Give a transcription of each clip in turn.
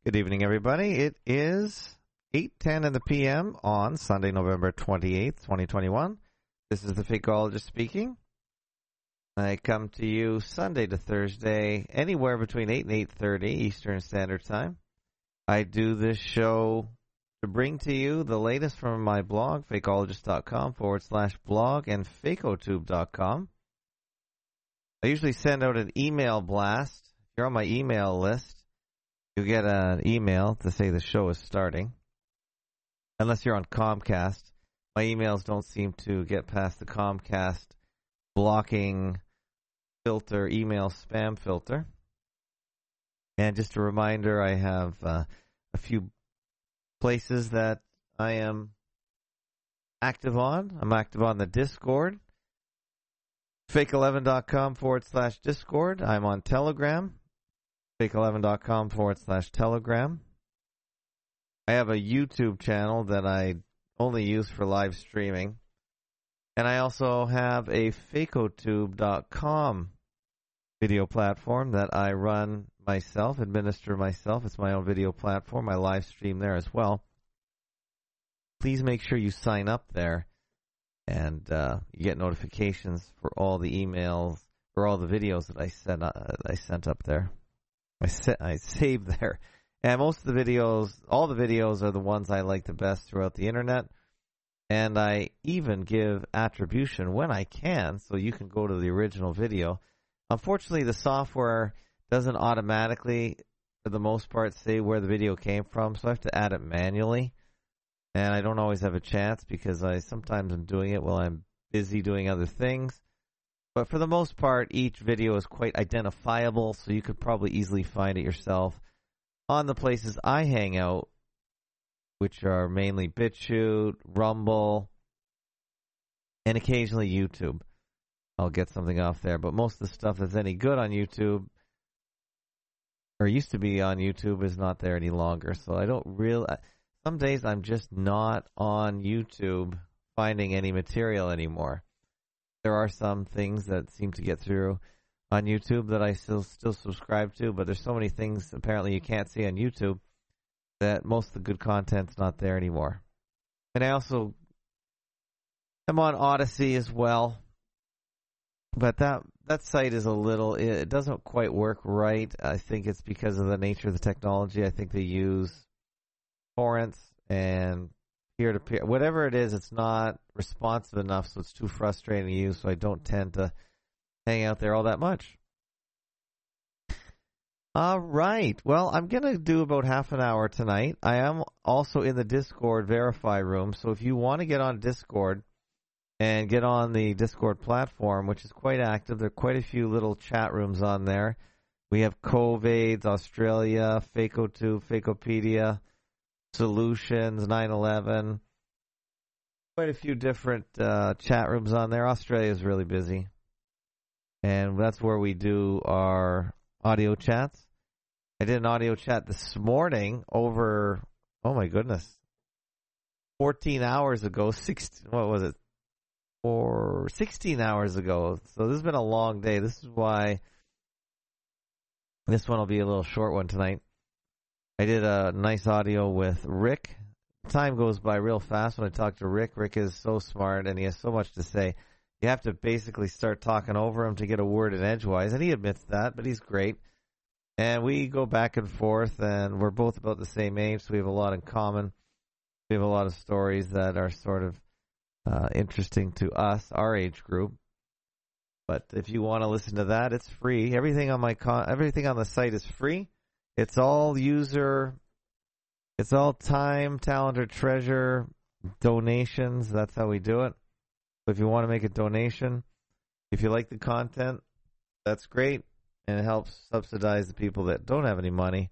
Good evening, everybody. It is 8:10 in the p.m. on Sunday, November 28th, 2021. This is the Fakeologist speaking. I come to you Sunday to Thursday, anywhere between 8 and 8:30 Eastern Standard Time. I do this show to bring to you the latest from my blog, fakeologist.com/blog, and fakotube.com. I usually send out an email blast. If you're on my email list, you get an email to say the show is starting. Unless you're on Comcast. My emails don't seem to get past the Comcast blocking filter, email spam filter. And just a reminder, I have a few places that I am active on. I'm active on the Discord. Fake11.com/Discord. I'm on Telegram. Fake11.com/Telegram. I have a YouTube channel that I only use for live streaming. And I also have a Fakotube.com video platform that I run myself, administer myself. It's my own video platform. I live stream there as well. Please make sure you sign up there and you get notifications for all the emails or all the videos that I sent up there. I saved there. And most of the videos, all the videos are the ones I like the best throughout the internet. And I even give attribution when I can, so you can go to the original video. Unfortunately, the software doesn't automatically, for the most part, say where the video came from, so I have to add it manually. And I don't always have a chance because sometimes I'm doing it while I'm busy doing other things. But for the most part, each video is quite identifiable, so you could probably easily find it yourself on the places I hang out, which are mainly BitChute, Rumble, and occasionally YouTube. I'll get something off there, but most of the stuff that's any good on YouTube, or used to be on YouTube, is not there any longer. So I don't really... Some days I'm just not on YouTube finding any material anymore. There are some things that seem to get through on YouTube that I still subscribe to, but there's so many things apparently you can't see on YouTube that most of the good content's not there anymore. And I also am on Odyssey as well, but that site is it doesn't quite work right. I think it's because of the nature of the technology. I think they use torrents and peer-to-peer. Whatever it is, it's not responsive enough, so it's too frustrating to use, so I don't tend to hang out there all that much. All right. Well, I'm going to do about half an hour tonight. I am also in the Discord Verify room, so if you want to get on Discord and get on the Discord platform, which is quite active, there are quite a few little chat rooms on there. We have COVIDs, Australia, Fakotube, Fakeopedia, Solutions, 9/11. Quite a few different chat rooms on there. Australia is really busy. And that's where we do our audio chats. I did an audio chat this morning over, 14 hours ago. 16 hours ago. So this has been a long day. This is why this one will be a little short one tonight. I did a nice audio with Rick. Time goes by real fast when I talk to Rick. Rick is so smart and he has so much to say. You have to basically start talking over him to get a word in edgewise, and he admits that, but he's great. And we go back and forth, and we're both about the same age, so we have a lot in common. We have a lot of stories that are sort of interesting to us, our age group. But if you want to listen to that, it's free. Everything on everything on the site is free. It's all time, talent, or treasure donations. That's how we do it. So if you want to make a donation, if you like the content, that's great. And it helps subsidize the people that don't have any money.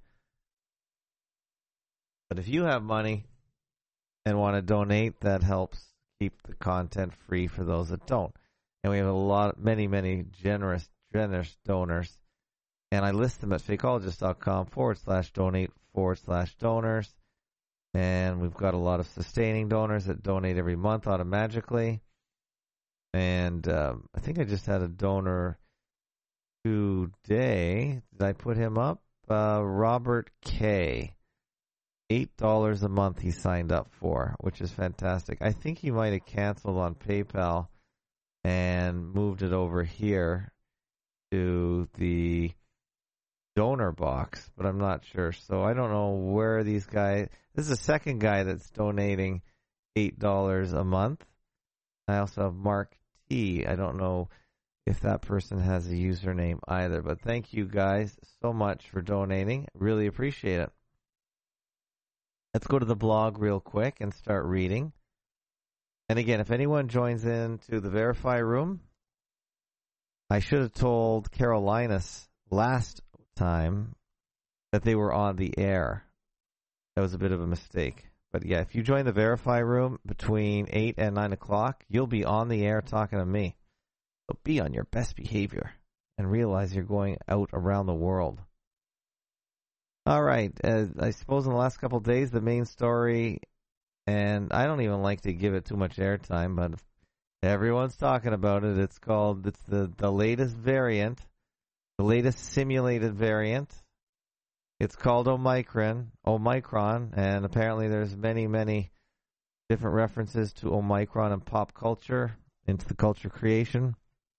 But if you have money and want to donate, that helps keep the content free for those that don't. And we have many generous donors. And I list them at fakeologist.com/donate/donors. And we've got a lot of sustaining donors that donate every month automatically. And I think I just had a donor today. Did I put him up? Robert K. $8 a month he signed up for, which is fantastic. I think he might have canceled on PayPal and moved it over here to the donor box, but I'm not sure. So I don't know where these guys. This is the second guy that's donating $8 a month. I also have Mark T. I don't know if that person has a username either, but thank you guys so much for donating. Really appreciate it. Let's go to the blog real quick and start reading. And again, if anyone joins into the Verify room, I should have told Carolinas last time that they were on the air. That was a bit of a mistake. But yeah, if you join the Verify room between 8 and 9 o'clock, you'll be on the air talking to me. So be on your best behavior and realize you're going out around the world. All right. I suppose in the last couple of days, the main story, and I don't even like to give it too much airtime, but everyone's talking about it. It's the latest variant, the latest simulated variant. It's called Omicron, and apparently there's many, many different references to Omicron in pop culture, into the culture creation.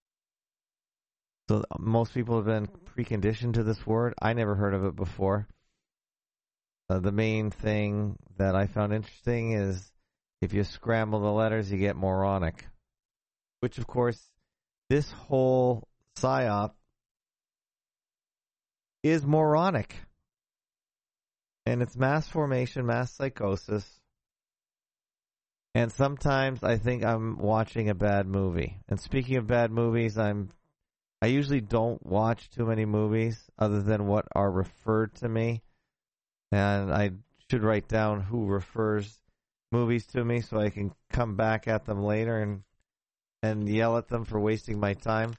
So most people have been preconditioned to this word. I never heard of it before. The main thing that I found interesting is if you scramble the letters, you get moronic. Which, of course, this whole PSYOP is moronic. And it's mass formation, mass psychosis. And sometimes I think I'm watching a bad movie. And speaking of bad movies, I usually don't watch too many movies other than what are referred to me. And I should write down who refers movies to me so I can come back at them later and yell at them for wasting my time.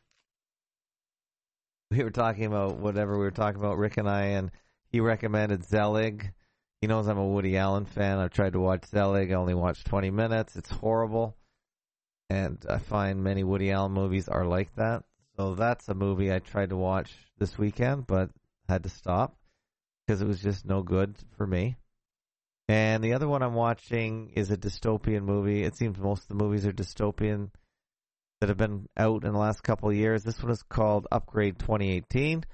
We were talking about whatever we were talking about, Rick and I, and he recommended Zelig. He knows I'm a Woody Allen fan. I've tried to watch Zelig. I only watched 20 minutes. It's horrible. And I find many Woody Allen movies are like that. So that's a movie I tried to watch this weekend, but had to stop because it was just no good for me. And the other one I'm watching is a dystopian movie. It seems most of the movies are dystopian that have been out in the last couple of years. This one is called Upgrade 2018.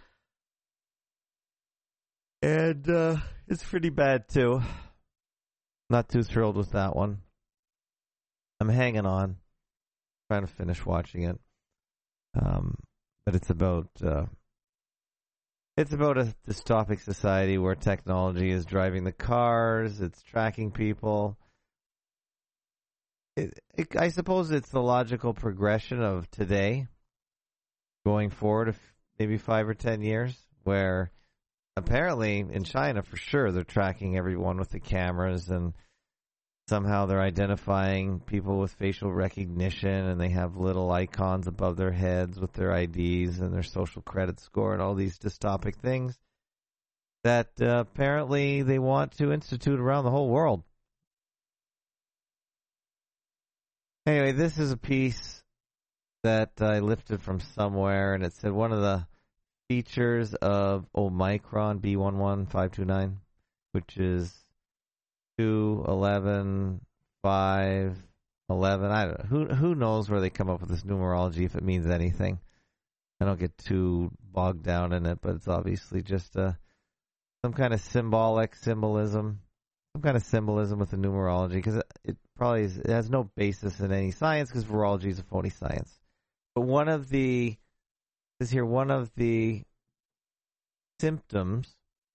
And it's pretty bad, too. Not too thrilled with that one. I'm hanging on. Trying to finish watching it. But it's about a dystopic society where technology is driving the cars, it's tracking people. I suppose it's the logical progression of today, going forward, maybe 5 or 10 years, where apparently in China, for sure, they're tracking everyone with the cameras, and somehow they're identifying people with facial recognition, and they have little icons above their heads with their IDs and their social credit score and all these dystopic things that apparently they want to institute around the whole world. Anyway, this is a piece that I lifted from somewhere, and it said one of the features of Omicron B11529, which is 211, 5, 11. I don't know. Who knows where they come up with this numerology, if it means anything. I don't get too bogged down in it, but it's obviously just some kind of symbolism. Some kind of symbolism with the numerology, because it has no basis in any science, because virology is a phony science. But one of the symptoms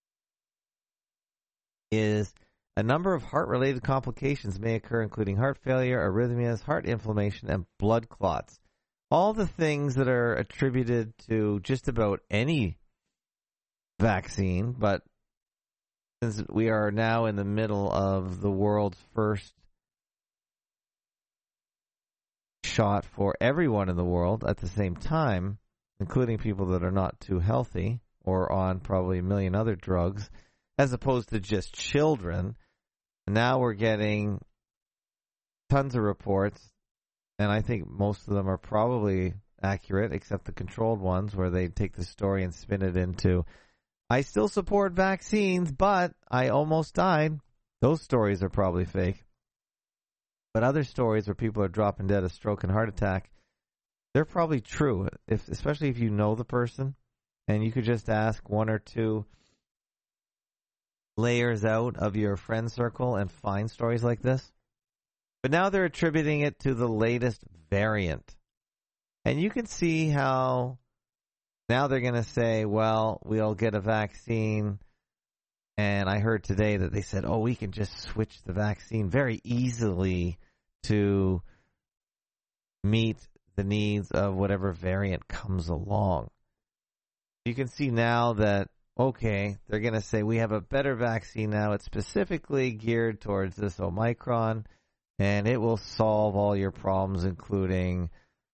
is a number of heart-related complications may occur, including heart failure, arrhythmias, heart inflammation, and blood clots. All the things that are attributed to just about any vaccine, but since we are now in the middle of the world's first shot for everyone in the world at the same time, including people that are not too healthy or on probably a million other drugs, as opposed to just children, now we're getting tons of reports, and I think most of them are probably accurate, except the controlled ones where they take the story and spin it into, I still support vaccines, but I almost died. Those stories are probably fake. But other stories where people are dropping dead of stroke and heart attack, they're probably true, especially if you know the person, and you could just ask one or two layers out of your friend circle and find stories like this. But now they're attributing it to the latest variant. And you can see how now they're going to say, well, we'll get a vaccine. And I heard today that they said, oh, we can just switch the vaccine very easily to meet the needs of whatever variant comes along. You can see now that, okay, they're going to say we have a better vaccine now. It's specifically geared towards this Omicron, and it will solve all your problems, including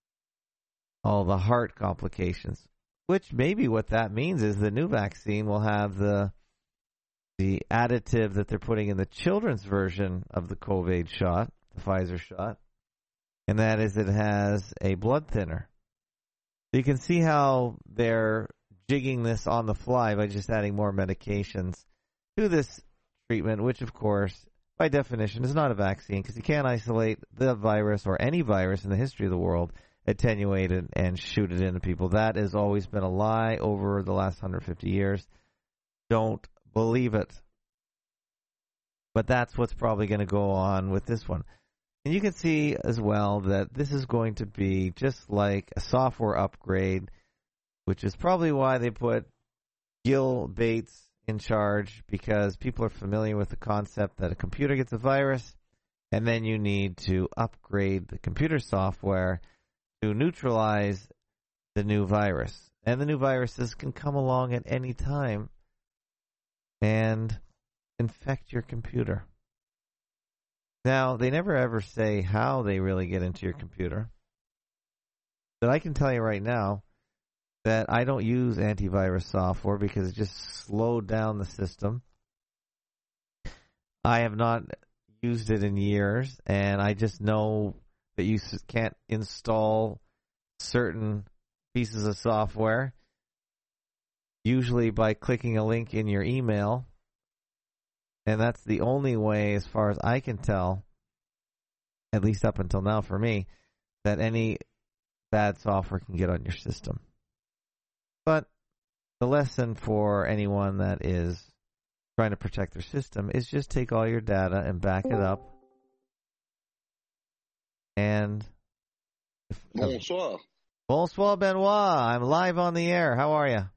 all the heart complications, which maybe what that means is the new vaccine will have the additive that they're putting in the children's version of the COVID shot, the Pfizer shot, and that is it has a blood thinner. You can see how they're jigging this on the fly by just adding more medications to this treatment, which, of course, by definition, is not a vaccine because you can't isolate the virus or any virus in the history of the world, attenuate it, and shoot it into people. That has always been a lie over the last 150 years. Don't believe it. But that's what's probably going to go on with this one. And you can see as well that this is going to be just like a software upgrade, which is probably why they put Gil Bates in charge, because people are familiar with the concept that a computer gets a virus, and then you need to upgrade the computer software to neutralize the new virus. And the new viruses can come along at any time and infect your computer. Now, they never ever say how they really get into your computer. But I can tell you right now that I don't use antivirus software because it just slowed down the system. I have not used it in years, and I just know that you can't install certain pieces of software, usually by clicking a link in your email. And that's the only way, as far as I can tell, at least up until now for me, that any bad software can get on your system. But the lesson for anyone that is trying to protect their system is just take all your data and back it up. And Bonsoir. Bonsoir, Benoit. I'm live on the air. How are you?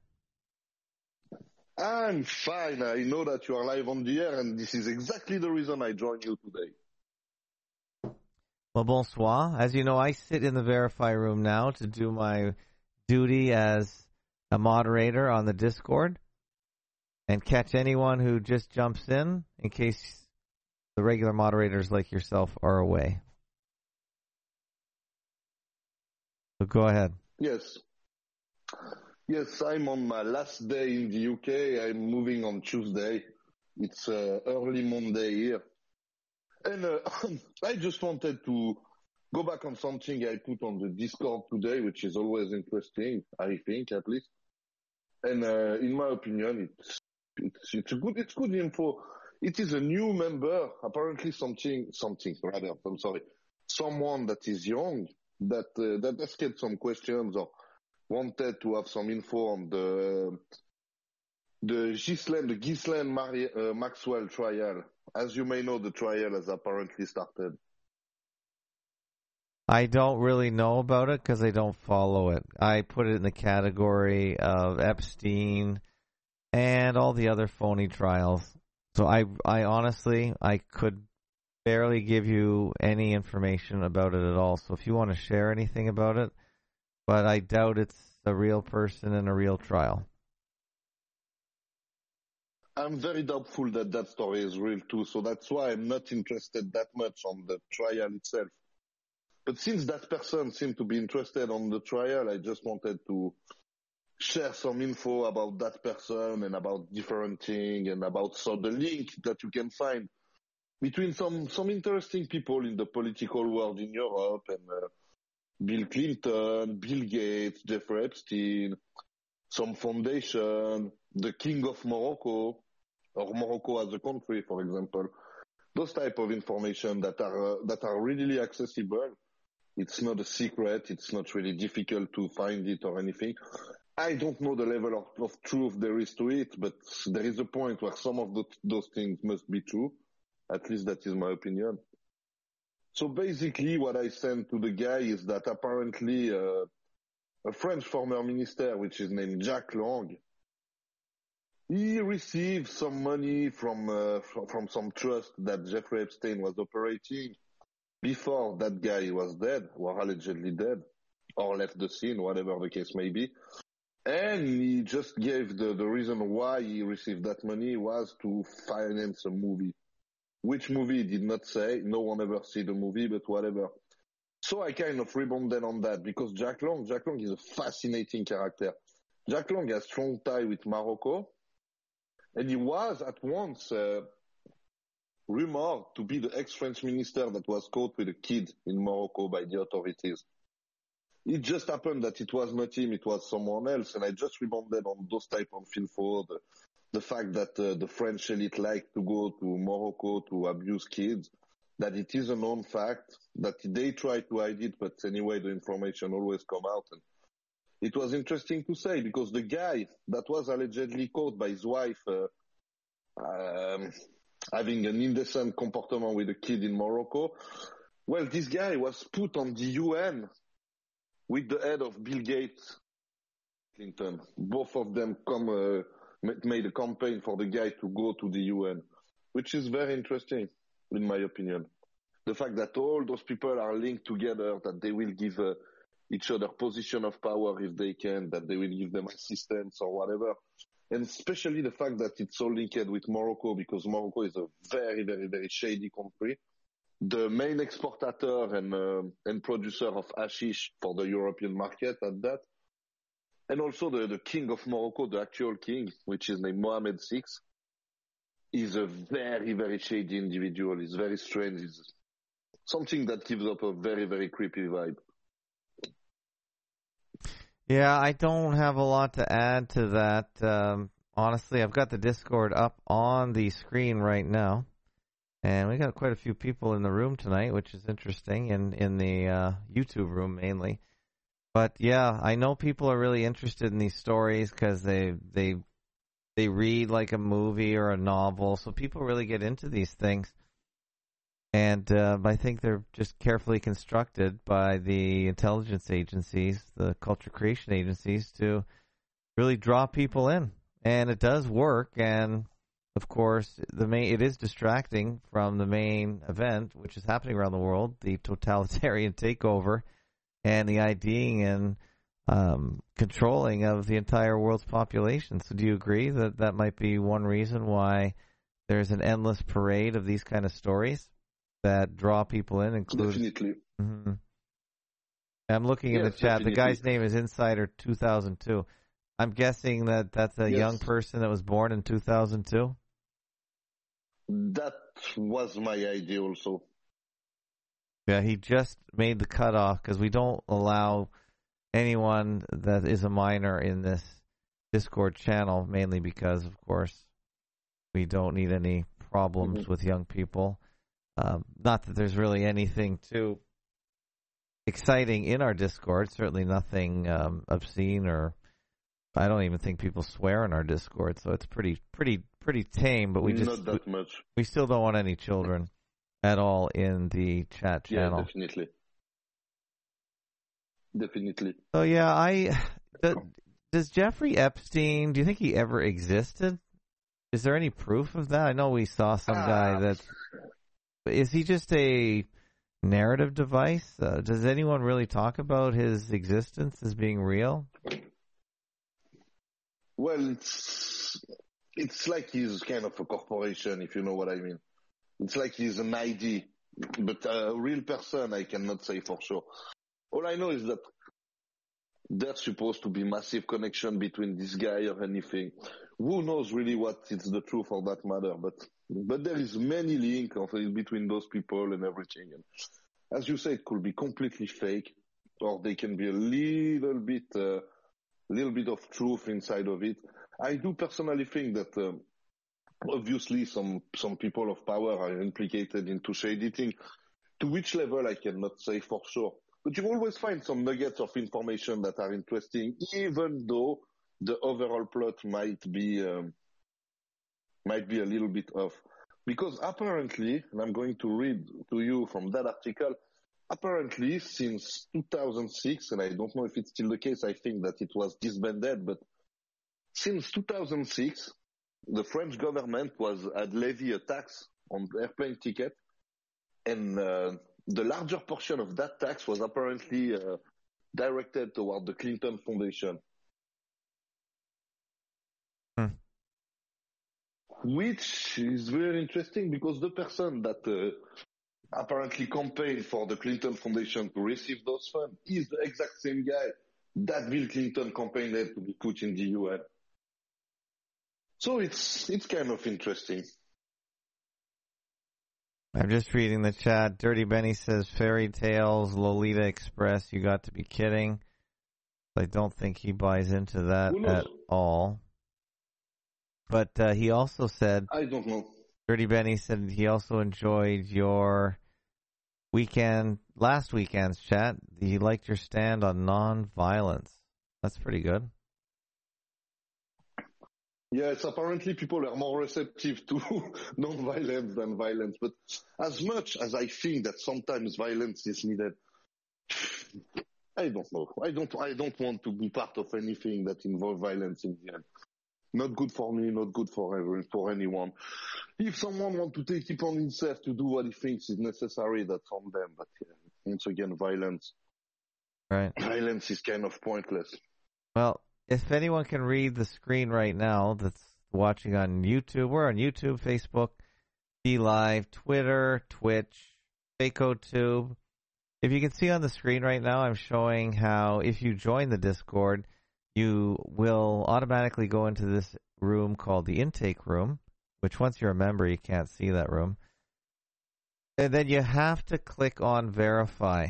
I'm fine. I know that you are live on the air, and this is exactly the reason I joined you today. Well, bonsoir. As you know, I sit in the Verify room now to do my duty as a moderator on the Discord and catch anyone who just jumps in case the regular moderators like yourself are away. So go ahead. Yes, I'm on my last day in the UK. I'm moving on Tuesday. It's early Monday here. And I just wanted to go back on something I put on the Discord today, which is always interesting, I think, at least. And in my opinion, it's good info. It is a new member, apparently someone that is young, that asked some questions or wanted to have some info on the Ghislaine Maxwell trial. As you may know, the trial has apparently started. I don't really know about it because I don't follow it. I put it in the category of Epstein and all the other phony trials. So I honestly, I could barely give you any information about it at all. So if you want to share anything about it, but I doubt it's a real person in a real trial. I'm very doubtful that story is real too, so that's why I'm not interested that much on the trial itself. But since that person seemed to be interested on the trial, I just wanted to share some info about that person and about different things and about the link that you can find between some interesting people in the political world in Europe and Bill Clinton, Bill Gates, Jeffrey Epstein, some foundation, the King of Morocco, or Morocco as a country, for example. those type of information that are really accessible. It's not a secret. It's not really difficult to find it or anything. I don't know the level of truth there is to it, but there is a point where some of those things must be true. At least that is my opinion. So basically what I sent to the guy is that apparently a French former minister, which is named Jack Lang, he received some money from some trust that Jeffrey Epstein was operating before that guy was dead, or allegedly dead, or left the scene, whatever the case may be. And he just gave the reason why he received that money was to finance a movie. Which movie he did not say. No one ever see the movie, but whatever. So I kind of rebounded on that because Jack Lang is a fascinating character. Jack Lang has strong tie with Morocco, and he was at once rumored to be the ex-French minister that was caught with a kid in Morocco by the authorities. It just happened that it was not him, it was someone else, and I just rebounded on those type of info, the fact that the French elite like to go to Morocco to abuse kids, that it is a known fact, that they try to hide it, but anyway, the information always come out. And it was interesting to say, because the guy that was allegedly caught by his wife having an indecent comportment with a kid in Morocco, well, this guy was put on the UN with the head of Bill Gates, Clinton. Both of them made a campaign for the guy to go to the UN, which is very interesting, in my opinion. The fact that all those people are linked together, that they will give each other position of power if they can, that they will give them assistance or whatever. And especially the fact that it's so linked with Morocco, because Morocco is a very, very, very shady country. The main exporter and producer of hashish for the European market at that. And also the king of Morocco, the actual king, which is named Mohammed VI, is a very, very shady individual. He's very strange. He's something that gives up a very, very creepy vibe. Yeah, I don't have a lot to add to that. Honestly, I've got the Discord up on the screen right now. And we got quite a few people in the room tonight, which is interesting, in the YouTube room mainly. But yeah, I know people are really interested in these stories because they read like a movie or a novel, so people really get into these things. And I think they're just carefully constructed by the intelligence agencies, the culture creation agencies, to really draw people in. And it does work, and of course, it is distracting from the main event, which is happening around the world, the totalitarian takeover and the IDing and controlling of the entire world's population. So do you agree that that might be one reason why there's an endless parade of these kind of stories that draw people in? Definitely. Mm-hmm. I'm looking in the chat. Definitely. The guy's name is Insider 2002. I'm guessing that that's a young person that was born in 2002? That was my idea also. Yeah, he just made the cutoff because we don't allow anyone that is a minor in this Discord channel, mainly because, of course, we don't need any problems with young people. Not that there's really anything too exciting in our Discord, certainly nothing obscene, or I don't even think people swear in our Discord, so it's pretty tame, but not that much. We still don't want any children at all in the chat channel. Yeah, definitely. So yeah, does Jeffrey Epstein, do you think he ever existed? Is there any proof of that? I know we saw some guy that, is he just a narrative device? Does anyone really talk about his existence as being real? Well, it's like he's kind of a corporation, if you know what I mean. It's like he's an ID, but a real person, I cannot say for sure. All I know is that there's supposed to be massive connection between this guy or anything. Who knows really what is the truth of that matter, but there is many link between those people and everything. And as you say, it could be completely fake, or they can be a little bit of truth inside of it. I do personally think that Obviously, some people of power are implicated into shady thing. To which level, I cannot say for sure. But you always find some nuggets of information that are interesting, even though the overall plot might be a little bit off. Because apparently, and I'm going to read to you from that article, apparently since 2006, and I don't know if it's still the case, I think that it was disbanded, but since 2006, the French government had levied a tax on airplane ticket, and the larger portion of that tax was apparently directed toward the Clinton Foundation. Which is very interesting because the person that apparently campaigned for the Clinton Foundation to receive those funds is the exact same guy that Bill Clinton campaigned to be put in the UN. So it's kind of interesting. I'm just reading the chat. Dirty Benny says, fairy tales, Lolita Express, you got to be kidding. I don't think he buys into that at all. But he also said, I don't know. Dirty Benny said he also enjoyed your last weekend's chat. He liked your stand on non-violence. That's pretty good. Yes, apparently people are more receptive to non-violence than violence. But as much as I think that sometimes violence is needed, I don't know. I don't want to be part of anything that involves violence in the end. Not good for me, not good for anyone. If someone wants to take it on himself to do what he thinks is necessary, that's on them. But once again, violence. Right. Violence is kind of pointless. Well, if anyone can read the screen right now that's watching on YouTube, we're on YouTube, Facebook, DLive, Twitter, Twitch, FakeOTube. If you can see on the screen right now, I'm showing how if you join the Discord, you will automatically go into this room called the intake room, which once you're a member, you can't see that room. And then you have to click on verify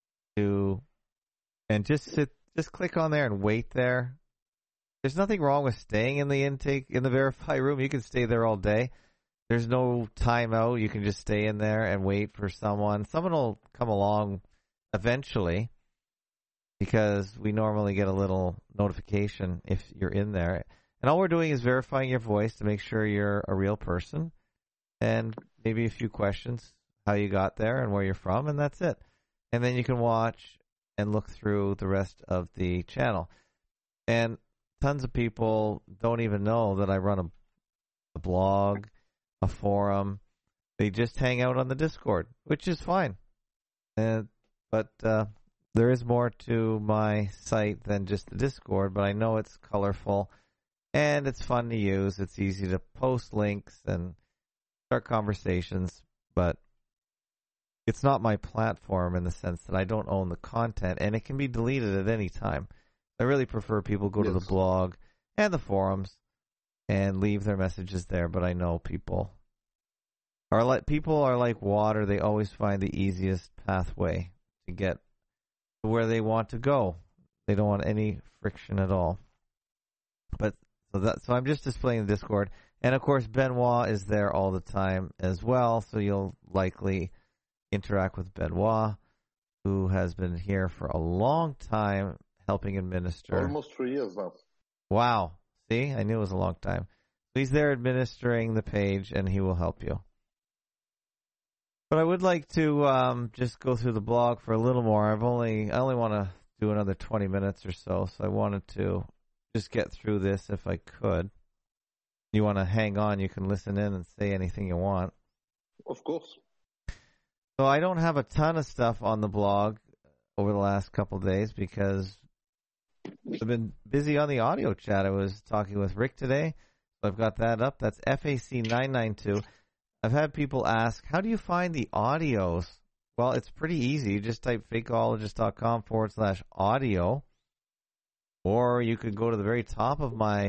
and just click on there and wait there. There's nothing wrong with staying in the verify room. You can stay there all day. There's no timeout. You can just stay in there and wait for someone. Someone will come along eventually, because we normally get a little notification if you're in there. And all we're doing is verifying your voice to make sure you're a real person, and maybe a few questions, how you got there and where you're from, and that's it. And then you can watch and look through the rest of the channel. And tons of people don't even know that I run a blog, a forum. They just hang out on the Discord, which is fine. But there is more to my site than just the Discord, but I know it's colorful and it's fun to use. It's easy to post links and start conversations, but it's not my platform in the sense that I don't own the content, and it can be deleted at any time. I really prefer people go to the blog and the forums and leave their messages there, but I know people are like water. They always find the easiest pathway to get where they want to go. They don't want any friction at all. But so I'm just displaying the Discord, and of course Benoit is there all the time as well. So you'll likely interact with Benoit, who has been here for a long time, helping administer. Almost 3 years now. Wow! See, I knew it was a long time. So he's there administering the page, and he will help you. But I would like to just go through the blog for a little more. I only want to do another 20 minutes or so I wanted to just get through this if I could. You want to hang on, you can listen in and say anything you want. Of course. So I don't have a ton of stuff on the blog over the last couple of days because I've been busy on the audio chat. I was talking with Rick today, so I've got that up. That's FAC992. I've had people ask, how do you find the audios? Well, it's pretty easy. You just type fakeologist.com/audio, or you could go to the very top of my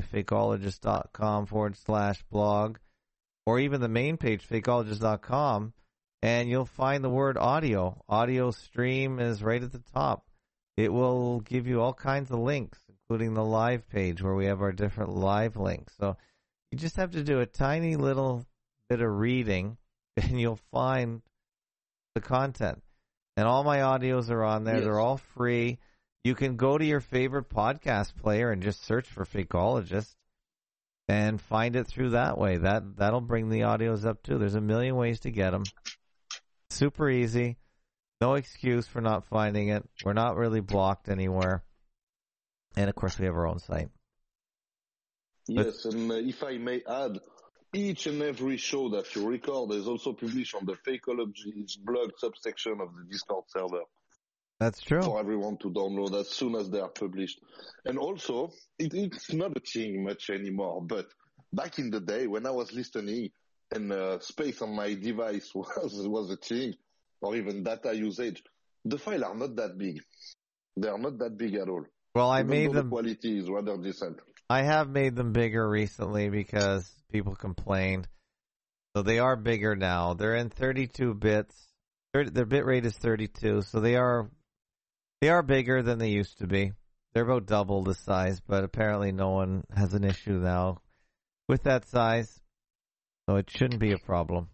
fakeologist.com/blog, or even the main page, fakeologist.com, and you'll find the word audio. Audio stream is right at the top. It will give you all kinds of links, including the live page where we have our different live links. So You just have to do a tiny little bit of reading, and you'll find the content. And all my audios are on there. Yes. They're all free. You can go to your favorite podcast player and just search for Fakeologist and find it through that way. That'll bring the audios up too. There's a million ways to get them. Super easy. No excuse for not finding it. We're not really blocked anywhere. And of course, we have our own site. Yes, and if I may add, each and every show that you record is also published on the Fakeologist blog subsection of the Discord server. That's true. For everyone to download as soon as they are published. And also, it's not a thing much anymore, but back in the day when I was listening and space on my device was a thing, or even data usage, the files are not that big. They are not that big at all. Well, I Even made though them. The quality is rather decent. I have made them bigger recently because people complained. So they are bigger now. They're in 32 bits. Their bit rate is 32, so they are bigger than they used to be. They're about double the size, but apparently no one has an issue now with that size, so it shouldn't be a problem.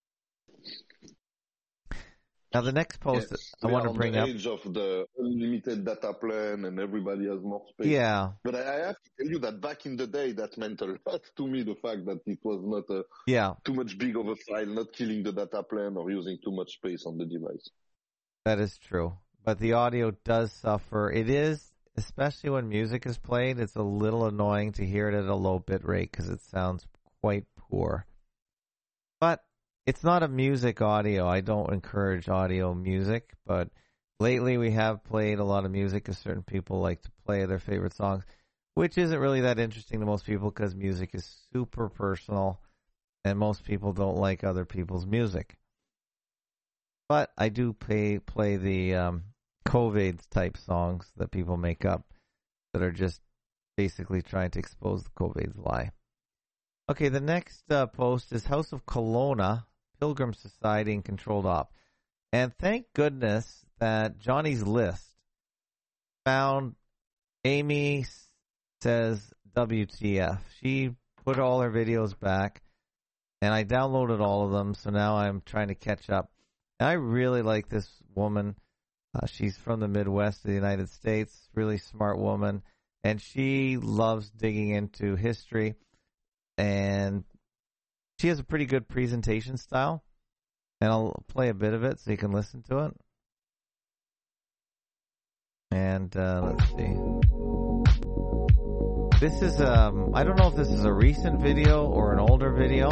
Now, the next post I want to bring up. We are on the age of the unlimited data plan and everybody has more space. Yeah. But I have to tell you that back in the day, that meant a lot to me, the fact that it was not too much big of a file, not killing the data plan or using too much space on the device. That is true. But the audio does suffer. It is, especially when music is played, it's a little annoying to hear it at a low bit rate because it sounds quite poor. But it's not a music audio. I don't encourage audio music, but lately we have played a lot of music because certain people like to play their favorite songs, which isn't really that interesting to most people because music is super personal and most people don't like other people's music. But I do play the COVID type songs that people make up that are just basically trying to expose the COVID's lie. Okay, the next post is House of Kelowna, Pilgrim Society and Controlled Op. And thank goodness that Johnny's List found Amy Says WTF. She put all her videos back, and I downloaded all of them, so now I'm trying to catch up. And I really like this woman. She's from the Midwest of the United States, really smart woman, and she loves digging into history, and she has a pretty good presentation style, and I'll play a bit of it so you can listen to it. And let's see. This is, I don't know if this is a recent video or an older video.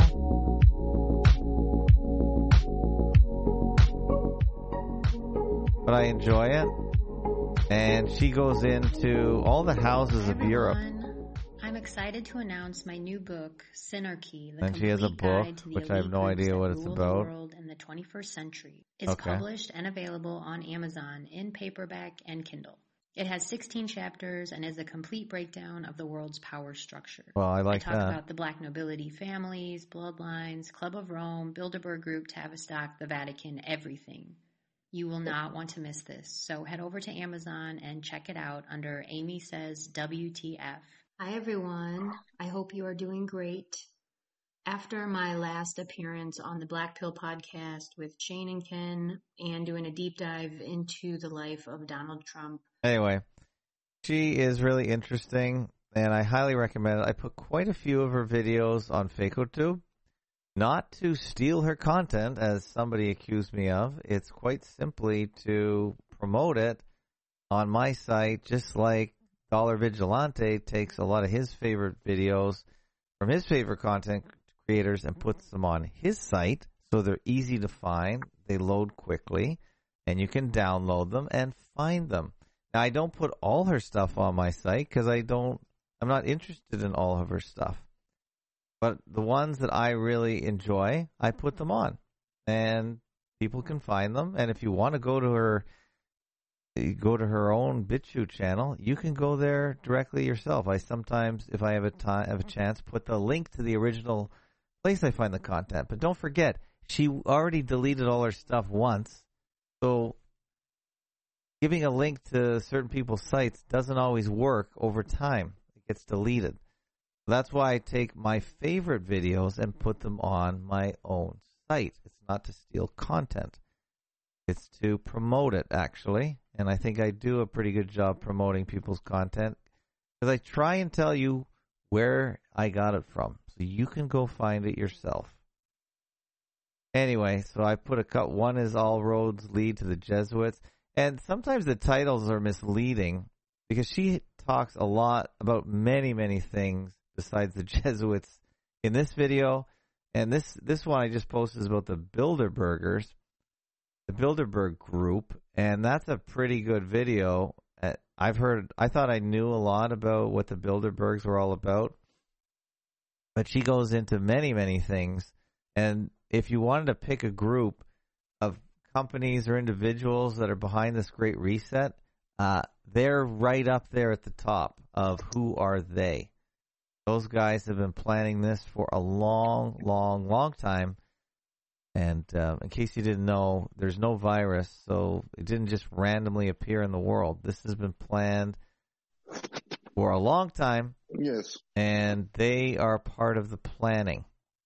But I enjoy it. And she goes into all the houses of Europe. I'm excited to announce my new book, Synarchy, the And she has a complete book, guide to the which I have elite no groups idea that what it's rule about. the world in the 21st century. It's Okay. published and available on Amazon in paperback and Kindle. It has 16 chapters and is a complete breakdown of the world's power structure. Well, I like I talk that. about the black nobility families, bloodlines, Club of Rome, Bilderberg Group, Tavistock, the Vatican, everything. You will not want to miss this. So head over to Amazon and check it out under Amy Says WTF. Hi everyone. I hope you are doing great. After my last appearance on the Black Pill podcast with Shane and Ken and doing a deep dive into the life of Donald Trump. Anyway, she is really interesting, and I highly recommend it. I put quite a few of her videos on FakeoTube. Not to steal her content, as somebody accused me of. It's quite simply to promote it on my site, just like Dollar Vigilante takes a lot of his favorite videos from his favorite content creators and puts them on his site, so they're easy to find, they load quickly, and you can download them and find them. Now, I don't put all her stuff on my site because I'm not interested in all of her stuff. But the ones that I really enjoy, I put them on, and people can find them. And if you want to go to her own BitChute channel, you can go there directly yourself. I sometimes, if I have a chance, put the link to the original place I find the content. But don't forget, she already deleted all her stuff once, so giving a link to certain people's sites doesn't always work over time. It gets deleted. That's why I take my favorite videos and put them on my own site. It's not to steal content. It's to promote it, actually. And I think I do a pretty good job promoting people's content because I try and tell you where I got it from so you can go find it yourself. Anyway, so I put a cut. One is All Roads Lead to the Jesuits. And sometimes the titles are misleading because she talks a lot about many, many things besides the Jesuits in this video. And this one I just posted is about the Bilderbergers, the Bilderberg group. And that's a pretty good video. I thought I knew a lot about what the Bilderbergs were all about. But she goes into many, many things. And if you wanted to pick a group of companies or individuals that are behind this great reset, they're right up there at the top of who are they. Those guys have been planning this for a long, long, long time. And in case you didn't know, there's no virus, so it didn't just randomly appear in the world. This has been planned for a long time. Yes. And they are part of the planning.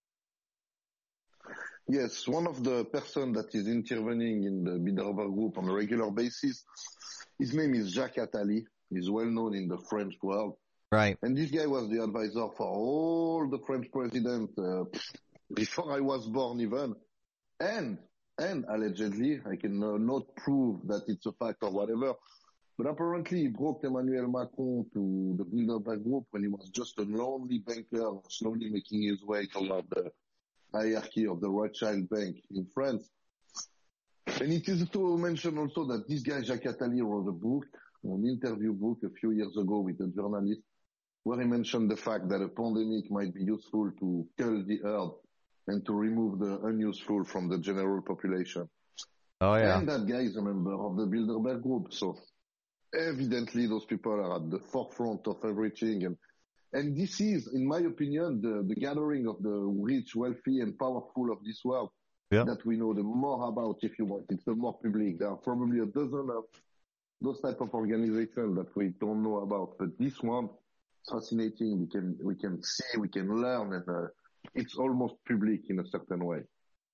Yes, one of the person that is intervening in the Bilderberg group on a regular basis, his name is Jacques Attali. He's well known in the French world. Right. And this guy was the advisor for all the French presidents before I was born even. And allegedly, I can not prove that it's a fact or whatever, but apparently he brought Emmanuel Macron to the Bilderberg group when he was just a lonely banker slowly making his way toward the hierarchy of the Rothschild Bank in France. And it is to mention also that this guy, Jacques Attali, wrote a book, an interview book a few years ago with a journalist, where he mentioned the fact that a pandemic might be useful to kill the herd and to remove the unuseful from the general population. Oh, yeah. And that guy is a member of the Bilderberg group. So evidently those people are at the forefront of everything. And this is, in my opinion, the gathering of the rich, wealthy, and powerful of this world that we know the more about, if you want. It's the more public. There are probably a dozen of those type of organizations that we don't know about. But this one is fascinating. We can see, we can learn, and it's almost public in a certain way.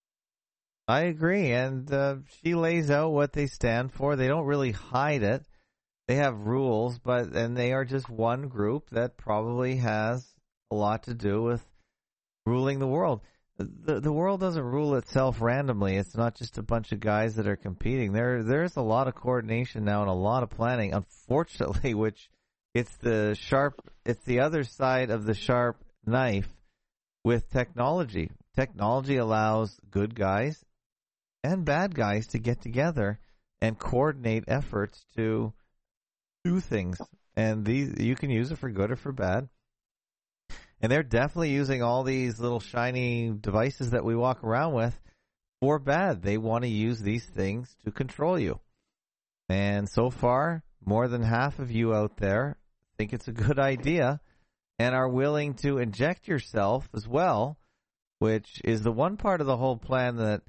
I agree. And she lays out what they stand for. They don't really hide it. They have rules, and they are just one group that probably has a lot to do with ruling the world. The world doesn't rule itself randomly. It's not just a bunch of guys that are competing. There's a lot of coordination now and a lot of planning, unfortunately, which it's the other side of the sharp knife with technology. Technology allows good guys and bad guys to get together and coordinate efforts to do things, and you can use it for good or for bad. And they're definitely using all these little shiny devices that we walk around with for bad. They want to use these things to control you. And so far, more than half of you out there think it's a good idea and are willing to inject yourself as well, which is the one part of the whole plan that,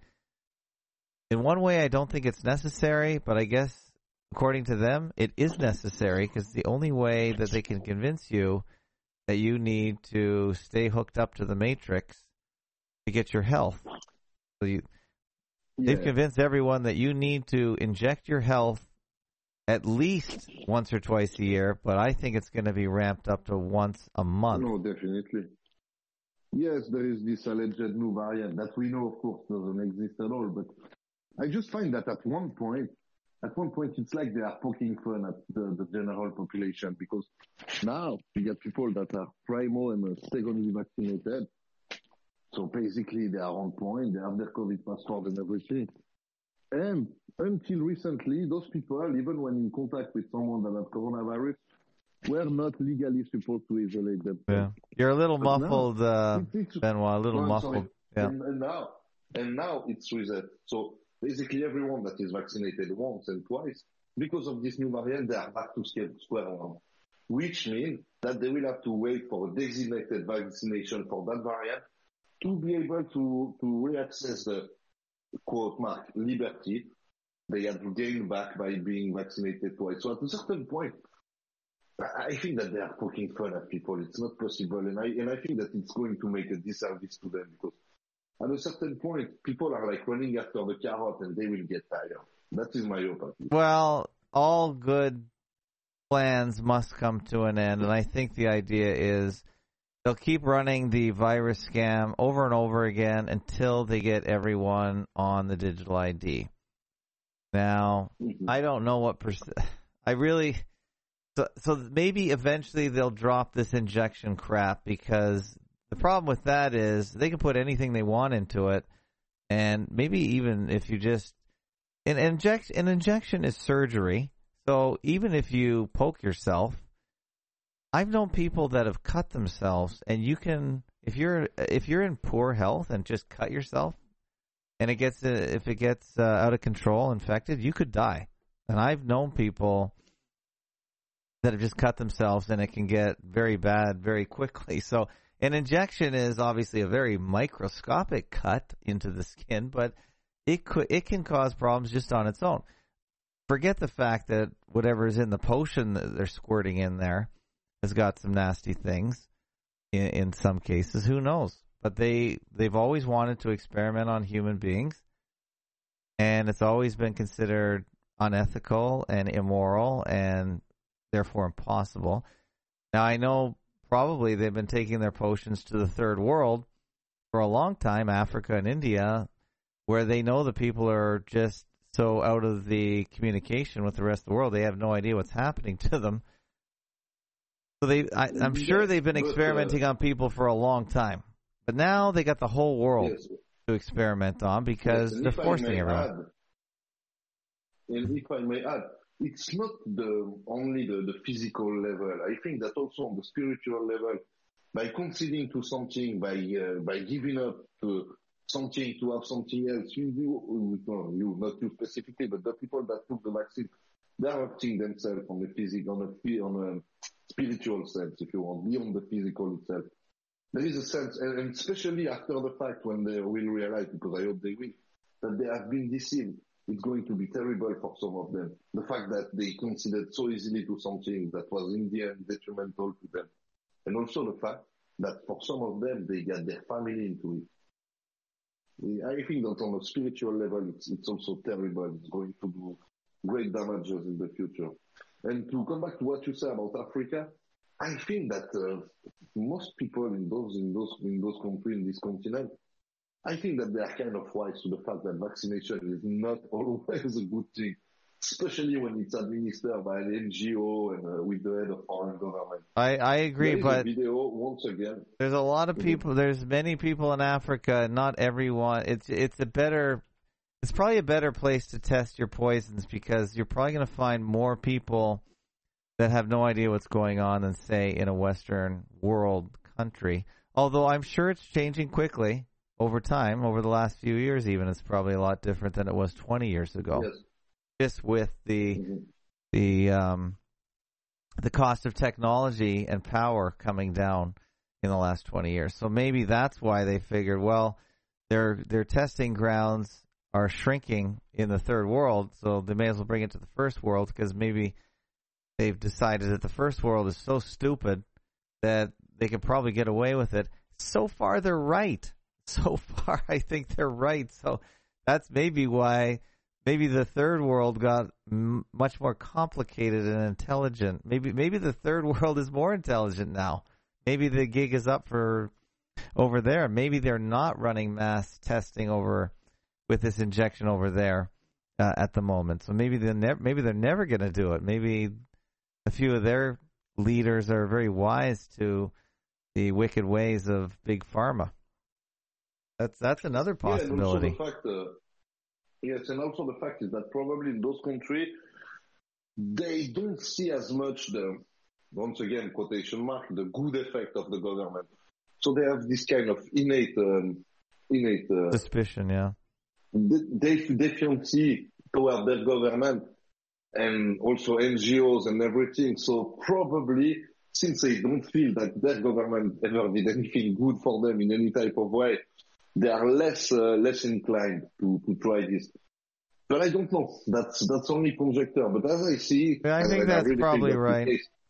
in one way, I don't think it's necessary, but I guess according to them, it is necessary because it's the only way that they can convince you that you need to stay hooked up to the matrix to get your health. So they've convinced everyone that you need to inject your health at least once or twice a year, but I think it's going to be ramped up to once a month. No, definitely. Yes, there is this alleged new variant that we know, of course, doesn't exist at all, but I just find that at one point, it's like they are poking fun at the general population, because now you get people that are primo and secondly vaccinated. So basically they are on point, they have their COVID passport and everything. And until recently, those people, even when in contact with someone that had coronavirus, were not legally supposed to isolate themselves. Yeah. You're a little muffled, Benoit, a little muffled. Yeah. And now it's reset. So basically everyone that is vaccinated once and twice, because of this new variant, they are back to square one, which means that they will have to wait for a designated vaccination for that variant to be able to reaccess the quote mark liberty they had gained back by being vaccinated twice. So at a certain point, I think that they are poking fun at people. It's not possible, and I think that it's going to make a disservice to them because at a certain point, people are like running after the carrot, and they will get tired. That is my opinion. Well, all good plans must come to an end, and I think the idea is they'll keep running the virus scam over and over again until they get everyone on the digital ID. Now, I don't know what I really. So maybe eventually they'll drop this injection crap, because the problem with that is they can put anything they want into it, and maybe even if you just an injection is surgery. So even if you poke yourself, I've known people that have cut themselves, and you can if you're in poor health and just cut yourself, and if it gets out of control, infected, you could die. And I've known people that have just cut themselves, and it can get very bad very quickly. So an injection is obviously a very microscopic cut into the skin, but it can cause problems just on its own. Forget the fact that whatever is in the potion that they're squirting in there has got some nasty things in some cases. Who knows? But they've always wanted to experiment on human beings, and it's always been considered unethical and immoral and therefore impossible. Now, I know probably they've been taking their potions to the third world for a long time, Africa and India, where they know the people are just so out of the communication with the rest of the world, they have no idea what's happening to them. So I'm sure they've been experimenting on people for a long time. But now they got the whole world to experiment on because they're forcing everyone. And if I may add, it's not only the physical level. I think that also on the spiritual level, by conceding to something, by giving up to something to have something else, you not you specifically, but the people that took the vaccine, they are hurting themselves on a spiritual sense, if you want, beyond the physical itself. There is a sense, and especially after the fact when they will realize, because I hope they will, that they have been deceived. It's going to be terrible for some of them. The fact that they considered so easily to something that was in the end detrimental to them. And also the fact that for some of them, they got their family into it. I think that on a spiritual level, it's also terrible. It's going to do great damages in the future. And to come back to what you said about Africa, I think that most people in those countries, in this continent, I think that they are kind of wise to the fact that vaccination is not always a good thing, especially when it's administered by an NGO and with the head of foreign government. I agree, but video, once again, there's a lot of people. There's many people in Africa, and not everyone. It's probably a better place to test your poisons, because you're probably going to find more people that have no idea what's going on than, say, in a Western world country. Although I'm sure it's changing quickly. Over time, over the last few years even, it's probably a lot different than it was 20 years ago. Yes. Just with the cost of technology and power coming down in the last 20 years. So maybe that's why they figured, well, their testing grounds are shrinking in the third world, so they may as well bring it to the first world, because maybe they've decided that the first world is so stupid that they could probably get away with it. So far, they're right. So far, I think they're right. So that's maybe why the third world got much more complicated and intelligent. Maybe the third world is more intelligent now. Maybe the gig is up for over there. Maybe they're not running mass testing with this injection over there at the moment. So maybe they're never going to do it. Maybe a few of their leaders are very wise to the wicked ways of big pharma. That's another possibility. And also the fact is that probably in those countries, they don't see as much once again, quotation mark, the good effect of the government. So they have this kind of innate suspicion, yeah. Defiancy toward their government and also NGOs and everything. So probably, since they don't feel that their government ever did anything good for them in any type of way, they are less inclined to try this. But I don't know. That's only conjecture. But as I see, I think that's probably right.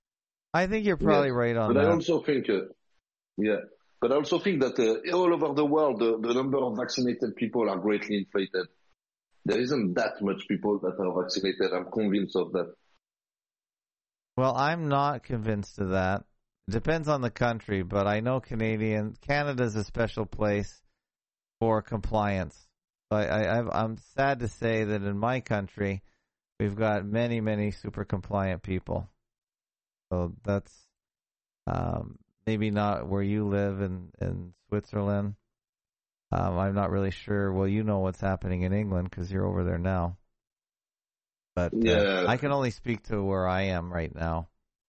I think you're probably Yes. right on But I that. also think, yeah, but I also think that all over the world, the number of vaccinated people are greatly inflated. There isn't that much people that are vaccinated. I'm convinced of that. Well, I'm not convinced of that. It depends on the country, but I know Canada's a special place for compliance. I'm sad to say that in my country, we've got many, many super compliant people. So that's maybe not where you live in Switzerland. I'm not really sure. Well, you know what's happening in England because you're over there now. But Yeah. I can only speak to where I am right now.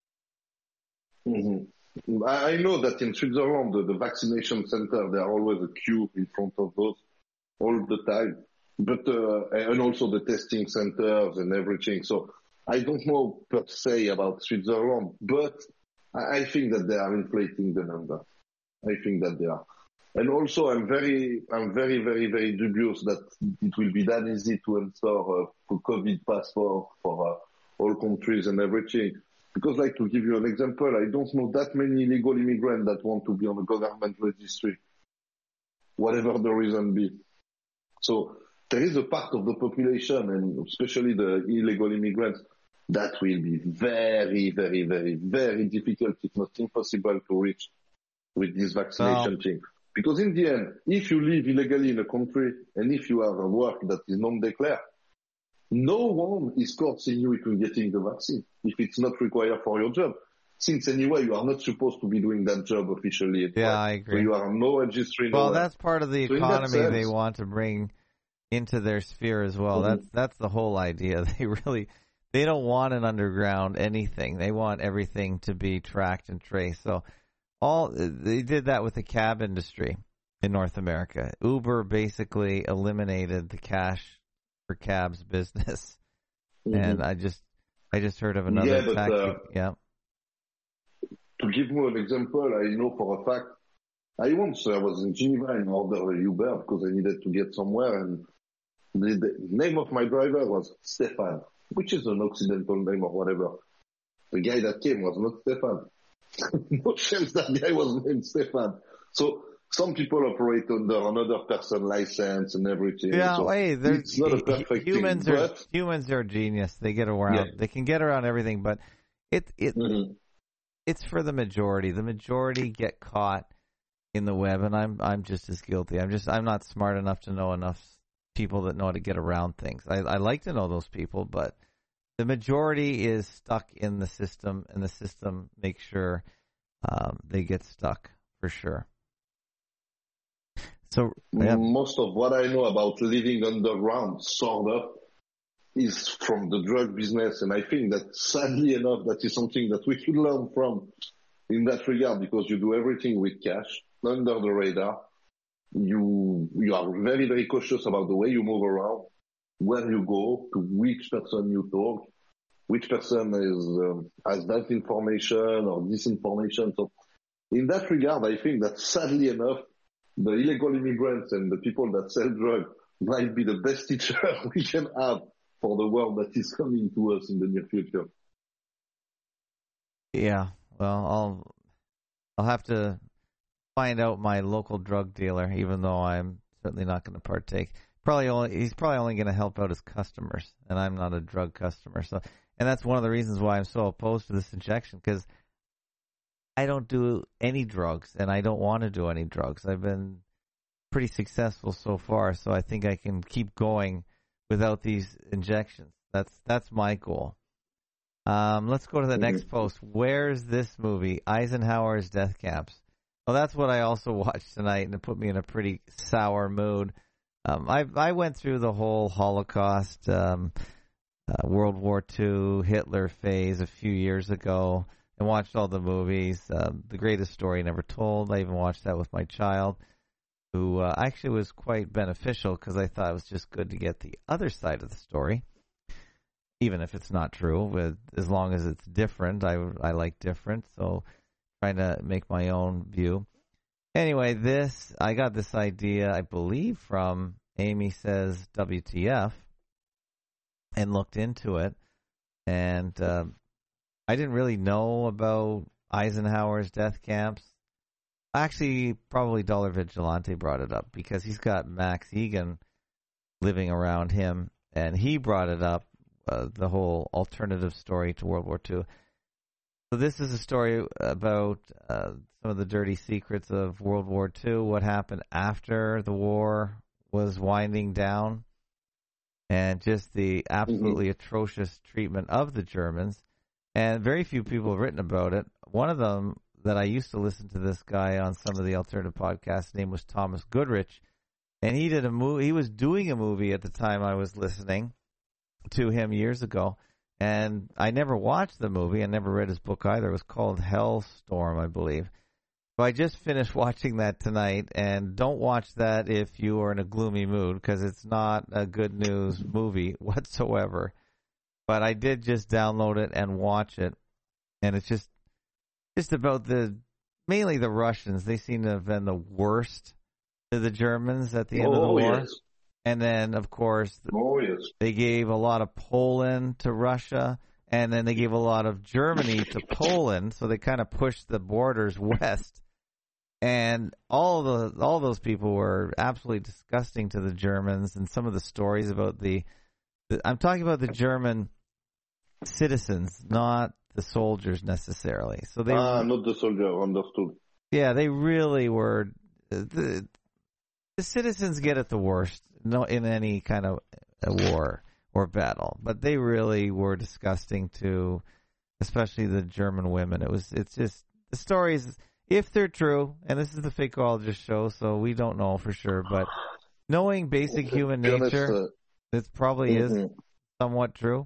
Mm-hmm. I know that in Switzerland, the vaccination center, there are always a queue in front of those all the time. But and also the testing centers and everything. So I don't know per se about Switzerland, but I think that they are inflating the number. I think that they are. And also, I'm very, very dubious that it will be that easy to install a COVID passport for all countries and everything. Because, like, to give you an example, I don't know that many illegal immigrants that want to be on the government registry, whatever the reason be. So there is a part of the population, and especially the illegal immigrants, that will be very, very difficult, if not impossible, to reach with this vaccination thing. Because in the end, if you live illegally in a country and if you have a work that is non-declared, no one is forcing you into getting the vaccine if it's not required for your job. Since anyway, you are not supposed to be doing that job officially. Yeah, I agree. So you are no registry. Well, that's part of the economy they want to bring into their sphere as well. Mm-hmm. That's the whole idea. They don't want an underground anything. They want everything to be tracked and traced. So they did that with the cab industry in North America. Uber basically eliminated the cash for cabs business. Mm-hmm. And I just heard of another taxi. Yeah. To give you an example, I know for a fact, I was in Geneva and ordered a Uber because I needed to get somewhere, and the name of my driver was Stefan, which is an Occidental name or whatever. The guy that came was not Stefan. No chance that guy was named Stefan. So some people operate under another person's license and everything. Yeah, so it's not a perfect humans thing. Humans are genius. They get around. Yeah. They can get around everything, but mm-hmm. It's for the majority. The majority get caught in the web, and I'm just as guilty. I'm not smart enough to know enough people that know how to get around things. I like to know those people, but the majority is stuck in the system, and the system makes sure they get stuck for sure. So most of what I know about living underground, sort of, is from the drug business, and I think that sadly enough, that is something that we should learn from in that regard, because you do everything with cash under the radar. You are very, very cautious about the way you move around, where you go, to which person you talk, which person has that information or disinformation. So in that regard, I think that sadly enough, the illegal immigrants and the people that sell drugs might be the best teacher we can have for the world that is coming to us in the near future. Yeah, well, I'll have to find out my local drug dealer, even though I'm certainly not going to partake. He's probably only going to help out his customers, and I'm not a drug customer. So, and that's one of the reasons why I'm so opposed to this injection, because I don't do any drugs, and I don't want to do any drugs. I've been pretty successful so far, so I think I can keep going without these injections. That's my goal. Let's go to the next post. Where's this movie? Eisenhower's Death Camps. Well, that's what I also watched tonight, and it put me in a pretty sour mood. I went through the whole Holocaust, World War II, Hitler phase a few years ago, and watched all the movies. The Greatest Story Never Told. I even watched that with my child, who actually was quite beneficial because I thought it was just good to get the other side of the story, even if it's not true. As long as it's different, I like different, so trying to make my own view. Anyway, I got this idea, I believe, from Amy Says WTF, and looked into it, and I didn't really know about Eisenhower's death camps. Actually, probably Dollar Vigilante brought it up because he's got Max Egan living around him, and he brought it up, the whole alternative story to World War II. So this is a story about some of the dirty secrets of World War II, what happened after the war was winding down, and just the absolutely atrocious treatment of the Germans. And very few people have written about it. One of them that I used to listen to, this guy on some of the alternative podcasts, his name was Thomas Goodrich, and he did a movie. He was doing a movie at the time I was listening to him years ago, and I never watched the movie. I never read his book either. It was called Hellstorm, I believe. So I just finished watching that tonight, and don't watch that if you are in a gloomy mood, because it's not a good news movie whatsoever. But I did just download it and watch it, and it's just about mainly the Russians. They seem to have been the worst to the Germans at the end of the war. Yes. And then, of course, they gave a lot of Poland to Russia, and then they gave a lot of Germany to Poland, so they kind of pushed the borders west. And all those people were absolutely disgusting to the Germans, and some of the stories about I'm talking about the German citizens, not the soldiers necessarily. So they not the soldier, understood. Yeah, they really were. The citizens get it the worst, in any kind of a war or battle, but they really were disgusting to, especially the German women. It's just the stories, if they're true, and this is the Fakeologist show, so we don't know for sure, but knowing basic human nature, it probably is somewhat true.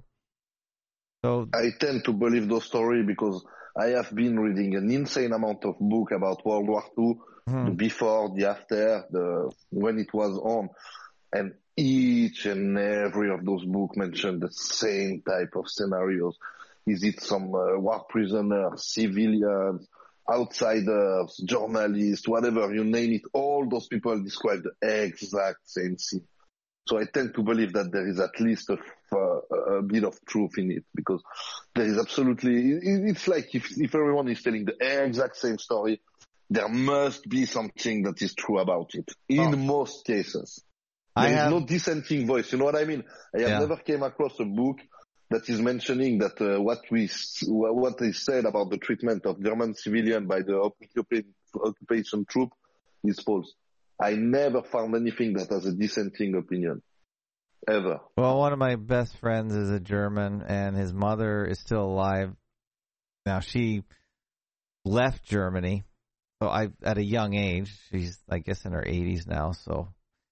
So I tend to believe those stories because I have been reading an insane amount of book about World War II, the before, the after, when it was on, and each and every of those books mentioned the same type of scenarios. Is it some war prisoners, civilians, outsiders, journalists, whatever you name it? All those people describe the exact same scene. So I tend to believe that there is at least a bit of truth in it, because there is absolutely, it's like if everyone is telling the exact same story, there must be something that is true about it, in most cases. There is no dissenting voice, you know what I mean? I have never came across a book that is mentioning that what is said about the treatment of German civilian by the occupation troop is false. I never found anything that has a dissenting opinion, ever. Well, one of my best friends is a German, and his mother is still alive. Now, she left Germany at a young age. She's, I guess, in her 80s now, so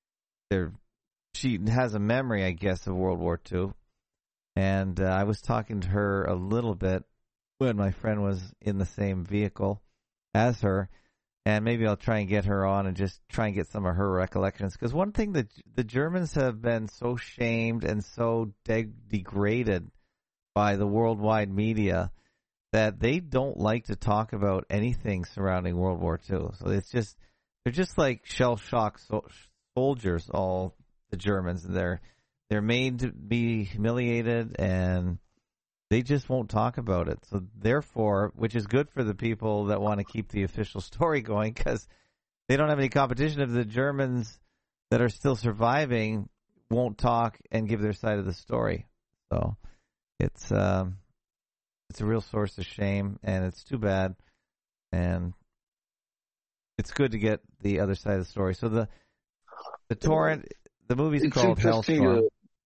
she has a memory, I guess, of World War II. And I was talking to her a little bit when my friend was in the same vehicle as her. And maybe I'll try and get her on and just try and get some of her recollections. Because one thing that the Germans have been so shamed and so degraded by the worldwide media that they don't like to talk about anything surrounding World War II. So they're just like shell-shocked soldiers, all the Germans. They're made to be humiliated, and they just won't talk about it. So therefore, which is good for the people that want to keep the official story going, because they don't have any competition if the Germans that are still surviving won't talk and give their side of the story. So it's a real source of shame, and it's too bad. And it's good to get the other side of the story. So the torrent, the movie's called Hellstorm.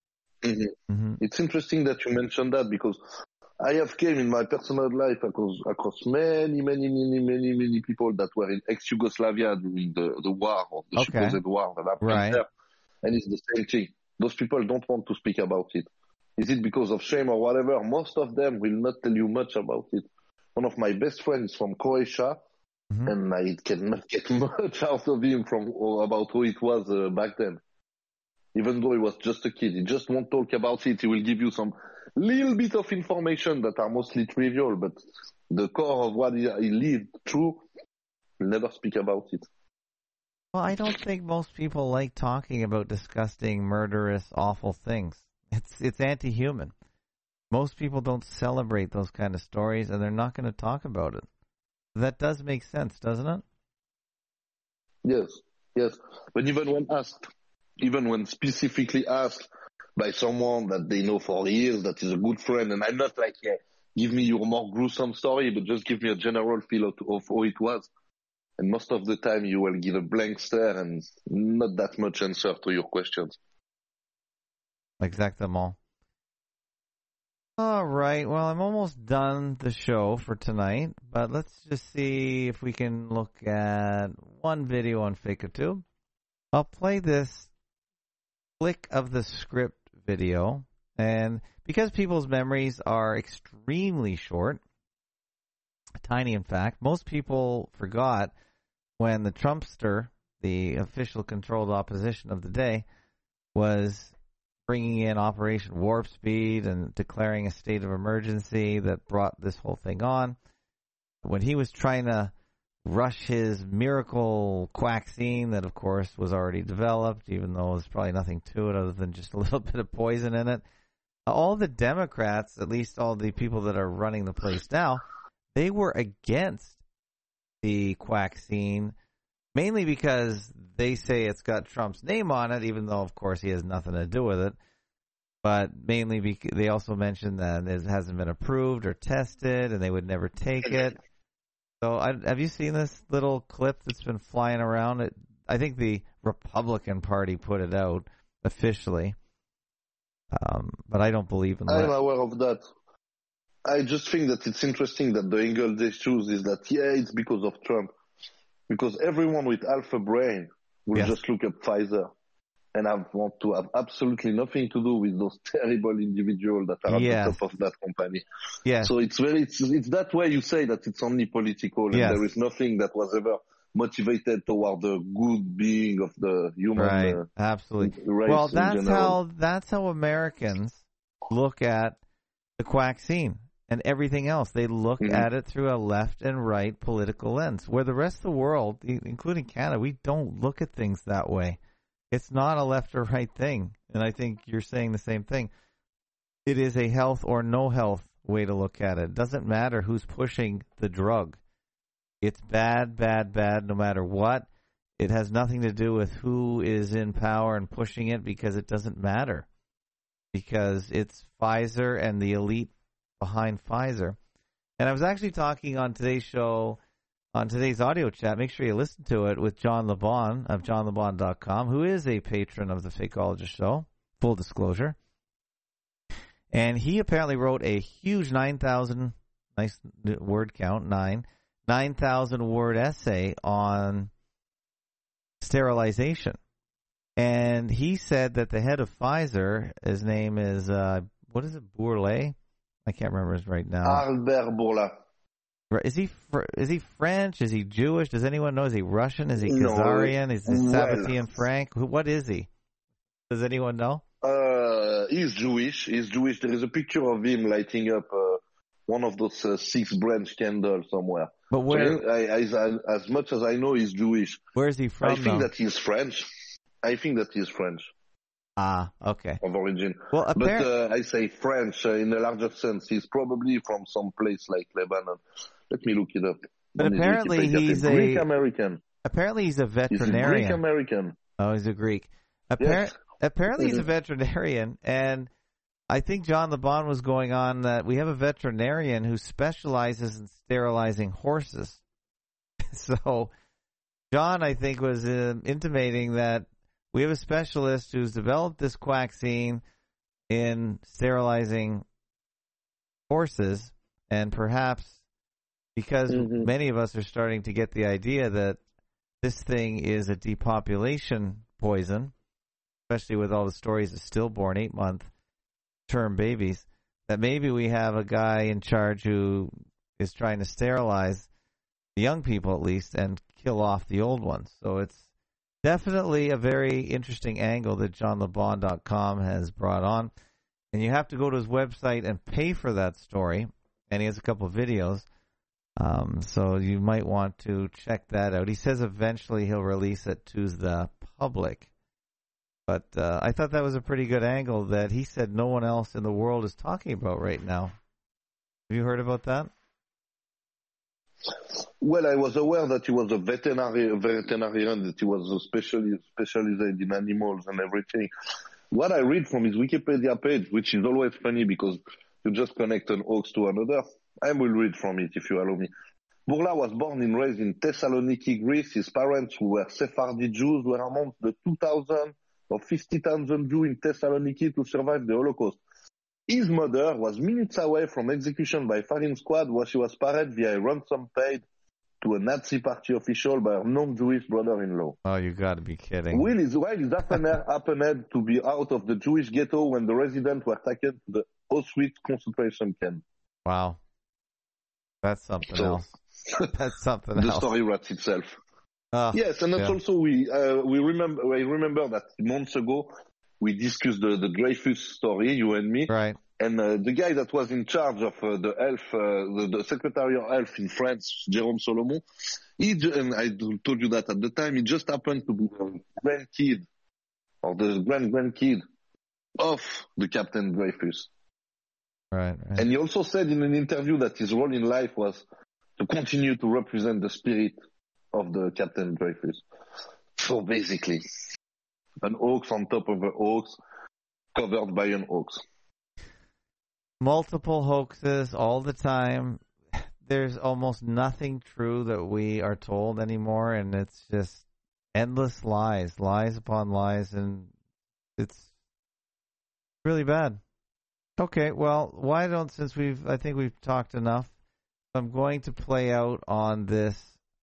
It's interesting that you mentioned that, because I have came in my personal life across many people that were in ex-Yugoslavia during the war, or the supposed war that happened there. And it's the same thing. Those people don't want to speak about it. Is it because of shame or whatever? Most of them will not tell you much about it. One of my best friends from Croatia, and I cannot get much out of him about who it was back then. Even though he was just a kid, he just won't talk about it. He will give you some little bit of information that are mostly trivial, but the core of what he lived through, he'll never speak about it. Well, I don't think most people like talking about disgusting, murderous, awful things. It's anti-human. Most people don't celebrate those kind of stories, and they're not going to talk about it. That does make sense, doesn't it? Yes, yes. But even when specifically asked by someone that they know for years, that is a good friend, and I'm not like, yeah, give me your more gruesome story, but just give me a general feel of how it was. And most of the time you will give a blank stare and not that much answer to your questions. Exactement. All right. Well, I'm almost done the show for tonight, but let's just see if we can look at one video on FakeTube. I'll play this flick of the script video, and because people's memories are extremely short, tiny in fact, most people forgot when the Trumpster, the official controlled opposition of the day, was bringing in Operation Warp Speed and declaring a state of emergency that brought this whole thing on. When he was trying to rush his miracle quaxine that, of course, was already developed, even though there's probably nothing to it other than just a little bit of poison in it. All the Democrats, at least all the people that are running the place now, they were against the quaxine, mainly because they say it's got Trump's name on it, even though, of course, he has nothing to do with it. But mainly because they also mentioned that it hasn't been approved or tested, and they would never take it. So have you seen this little clip that's been flying around? I think the Republican Party put it out officially, but I don't believe in that. I'm aware of that. I just think that it's interesting that the angle they choose is that, yeah, it's because of Trump. Because everyone with half a brain will just look at Pfizer and want to have absolutely nothing to do with those terrible individuals that are at the top of that company. Yeah. So it's that way you say that it's only political and there is nothing that was ever motivated toward the good being of the human absolutely. Race. Well, that's how Americans look at the quaxine and everything else. They look at it through a left and right political lens, where the rest of the world, including Canada, we don't look at things that way. It's not a left or right thing, and I think you're saying the same thing. It is a health or no health way to look at it. It doesn't matter who's pushing the drug. It's bad, bad, bad no matter what. It has nothing to do with who is in power and pushing it, because it doesn't matter. Because it's Pfizer and the elite behind Pfizer. And I was actually talking on today's show, on today's audio chat, make sure you listen to it, with John LeBon of johnlebon.com, who is a patron of the Fakeologist Show, full disclosure. And he apparently wrote a huge 9,000, nice word count, 9,000 word essay on sterilization. And he said that the head of Pfizer, his name is, what is it, Bourla? I can't remember his right now. Albert Bourla. Is he French? Is he Jewish? Does anyone know? Is he Russian? Is he Khazarian? Is he Sabbatean Frank? What is he? Does anyone know? He's Jewish. There is a picture of him lighting up one of those 6-branch candles somewhere. But where? So as much as I know, he's Jewish. Where is he from? I think that he's French. Ah, okay. Of origin. Well, but I say French in a larger sense. He's probably from some place like Lebanon. Let me look it up. But apparently he's a Greek American. Apparently he's a veterinarian. He's a Greek American. Oh, he's a Greek. Apparently he's a veterinarian, and I think John LeBon was going on that we have a veterinarian who specializes in sterilizing horses. So John, I think, was intimating that we have a specialist who's developed this quaxine in sterilizing horses, and perhaps because many of us are starting to get the idea that this thing is a depopulation poison, especially with all the stories of stillborn 8-month term babies, that maybe we have a guy in charge who is trying to sterilize the young people at least and kill off the old ones. So it's definitely a very interesting angle that JohnLeBon.com has brought on. And you have to go to his website and pay for that story. And he has a couple of videos. So you might want to check that out. He says eventually he'll release it to the public. But I thought that was a pretty good angle that he said no one else in the world is talking about right now. Have you heard about that? Well, I was aware that he was a veterinarian, that he was a specialized in animals and everything. What I read from his Wikipedia page, which is always funny because you just connect an ox to another, I will read from it if you allow me. Bourla was born and raised in Thessaloniki, Greece. His parents, who were Sephardi Jews, were among the 2,000 or 50,000 Jews in Thessaloniki to survive the Holocaust. His mother was minutes away from execution by firing squad where she was paraded via a ransom paid to a Nazi party official by her non-Jewish brother-in-law. Oh, you got to be kidding. While his happened to be out of the Jewish ghetto when the residents were taken to the Auschwitz concentration camp. Wow. That's something else. That's something else. The story writes itself. Yes, and that's also I remember that months ago we discussed the Dreyfus story, you and me. Right. And the guy that was in charge of the health, the Secretary of Health in France, Jérôme Solomon, and I told you that at the time, he just happened to be the grandkid or the grandkid of the Captain Dreyfus. Right. And he also said in an interview that his role in life was to continue to represent the spirit of the Captain Dreyfus. So basically, an hoax on top of an hoax, covered by an hoax. Multiple hoaxes all the time. There's almost nothing true that we are told anymore, and it's just endless lies upon lies, and it's really bad. Okay, well, I think we've talked enough. I'm going to play out on this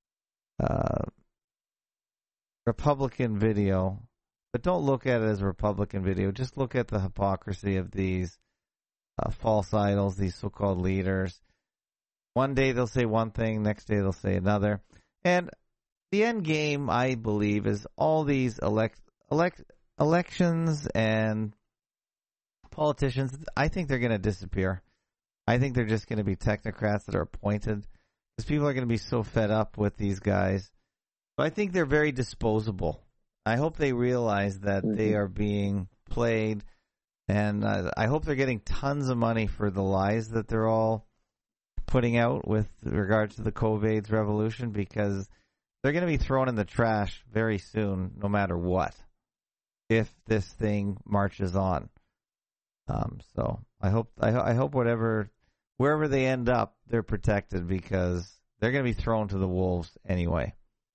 Republican video, but don't look at it as a Republican video. Just look at the hypocrisy of these false idols, these so-called leaders. One day they'll say one thing, next day they'll say another. And the end game, I believe, is all these elections and politicians. I think they're going to disappear. I think they're just going to be technocrats that are appointed because people are going to be so fed up with these guys. But I think they're very disposable. I hope they realize that they are being played. And I hope they're getting tons of money for the lies that they're all putting out with regards to the COVID's revolution, because they're going to be thrown in the trash very soon, no matter what, if this thing marches on. So I hope wherever they end up, they're protected, because they're going to be thrown to the wolves anyway.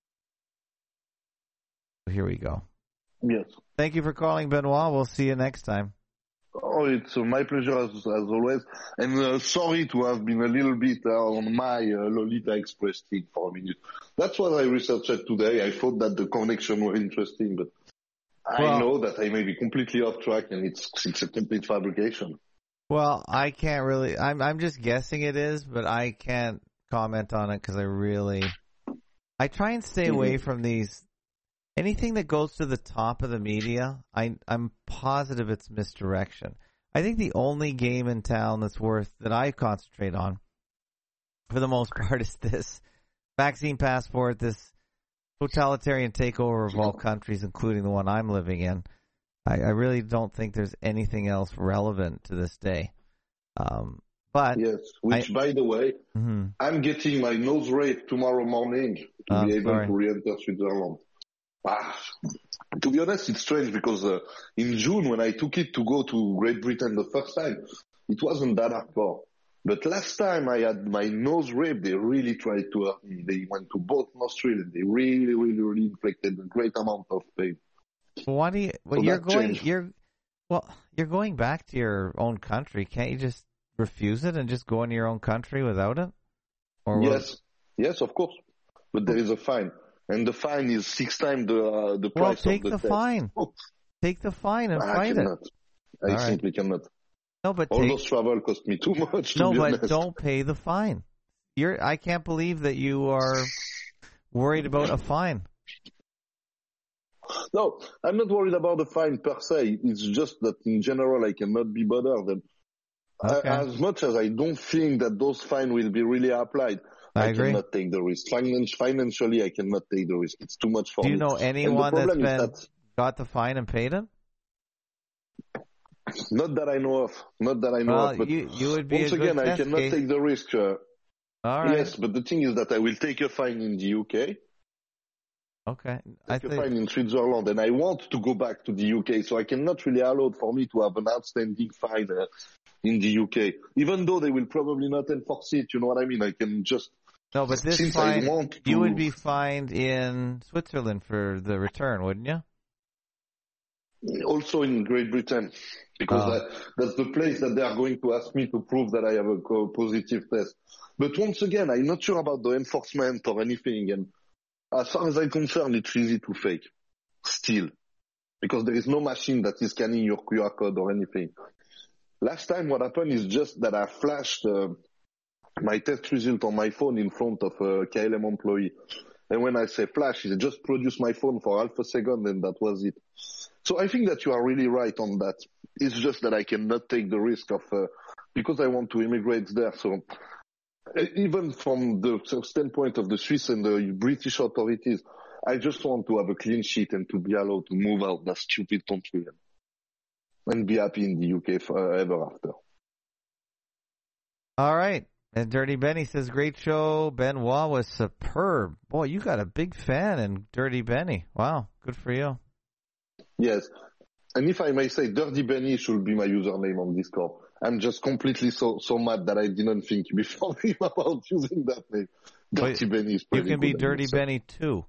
So here we go. Yes. Thank you for calling, Benoit. We'll see you next time. Oh, it's my pleasure as always. And sorry to have been a little bit on my Lolita Express thing for a minute. That's what I researched today. I thought that the connection were interesting, but I know that I may be completely off track, and it's a complete fabrication. Well, I can't really. I'm just guessing it is, but I can't comment on it because I try and stay away from these. Anything that goes to the top of the media, I'm positive it's misdirection. I think the only game in town that I concentrate on, for the most part, is this vaccine passport, this totalitarian takeover of all countries, including the one I'm living in. I really don't think there's anything else relevant to this day. But yes, by the way, I'm getting my nose raped tomorrow morning to be able to re-enter Switzerland. To be honest, it's strange because in June, when I took it to go to Great Britain the first time, it wasn't that hardcore. But last time I had my nose raped, they really tried to hurt me. They went to both nostrils and they really, really, really inflicted a great amount of pain. Why do you? Well, you're going back to your own country. Can't you just refuse it and just go into your own country without it? Or yes, of course. But there is a fine. And the fine is 6 times the price of the test. Well, take the fine. Take the fine and fight it. I simply cannot. No, but all those travel cost me too much. No, but don't pay the fine. I can't believe that you are worried about a fine. No, I'm not worried about the fine per se. It's just that in general I cannot be bothered. And as much as I don't think that those fines will be really applied, I agree. Cannot take the risk. Financially, I cannot take the risk. It's too much for me. Do you know anyone got the fine and paid it? Not that I know of. Well, but you would be once a good again, I test cannot case. take the risk. All right. Yes, but the thing is that I will take a fine in the UK, Okay. take a fine in Switzerland, and I want to go back to the UK, so I cannot really allow for me to have an outstanding fine in the UK. Even though they will probably not enforce it, you know what I mean? I can just... No, but this since fine, I want to, you would be fined in Switzerland for the return, wouldn't you? also in Great Britain, because that's the place that they are going to ask me to prove that I have a positive test. But once again, I'm not sure about the enforcement or anything, and as far as I'm concerned, it's easy to fake, still, because there is no machine that is scanning your QR code or anything. Last time what happened is just that I flashed my test result on my phone in front of a KLM employee. And when I say flash, it just produced my phone for half a second and that was it. So I think that you are really right on that. It's just that I cannot take the risk of, because I want to immigrate there. So even from the standpoint of the Swiss and the British authorities, I just want to have a clean sheet and to be allowed to move out that stupid country and be happy in the UK forever after. All right. And Dirty Benny says, great show. Benoit was superb. Boy, you got a big fan in Dirty Benny. Wow. Good for you. Yes. And if I may say, Dirty Benny should be my username on Discord. I'm just completely so mad that I didn't think before him about using that name. Dirty Benny is pretty good. You can be Dirty Benny too.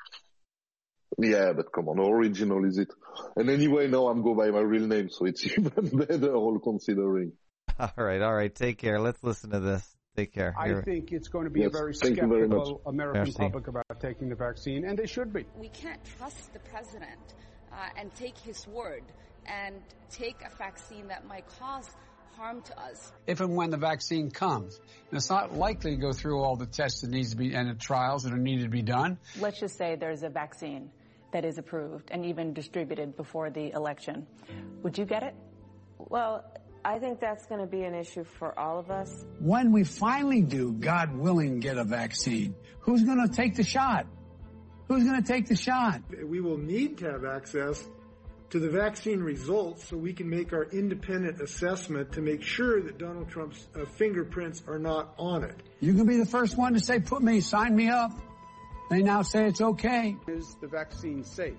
Yeah, but come on, how original is it? And anyway, now I'm going by my real name, so it's even better, all considering. All right. Take care. Let's listen to this. Take care. I think it's going to be a very skeptical American public about taking the vaccine, and they should be. We can't trust the president and take his word and take a vaccine that might cause harm to us. If and when the vaccine comes, and it's not likely to go through all the tests that needs to be and the trials that are needed to be done. Let's just say there's a vaccine that is approved and even distributed before the election. Would you get it? Well, I think that's going to be an issue for all of us. When we finally do, God willing, get a vaccine, who's going to take the shot? Who's going to take the shot? We will need to have access to the vaccine results so we can make our independent assessment to make sure that Donald Trump's fingerprints are not on it. You can be the first one to say, sign me up. They now say it's okay. Is the vaccine safe?